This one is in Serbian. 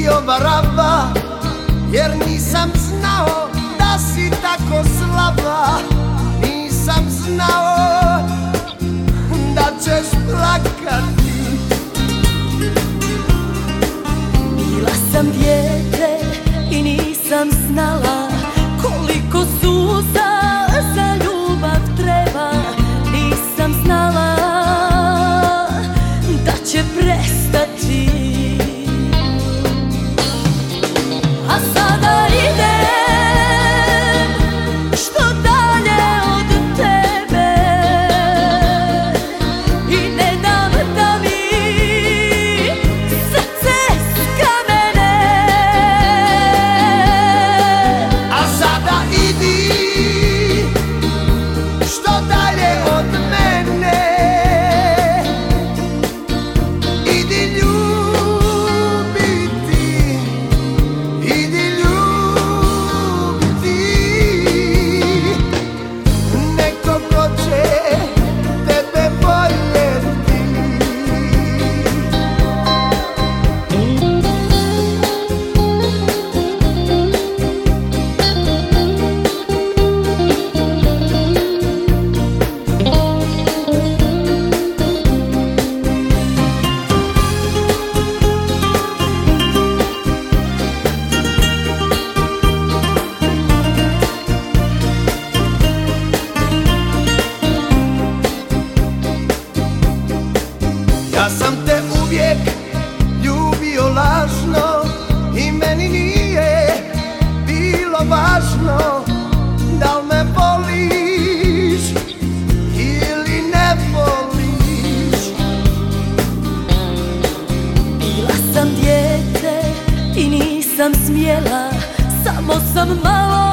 bio varava, jer nisam znao da si tako slaba. Nisam znao da ćeš plakati. Bila sam dijete i nisam znala koliko suza za ljubav treba. Nisam znala da će prestati. A sada idem što dalje od tebe i ne dam da mi srce skamene. A sada idi što dalje od mene. Idi ljubiti, idi ljubiti neko ko će tebe voljeti. Ja sam te uvijek ljubio lažno i meni nije bilo važno da li me voliš ili ne voliš. Bila sam dijete i nisam smjela, samo sam malo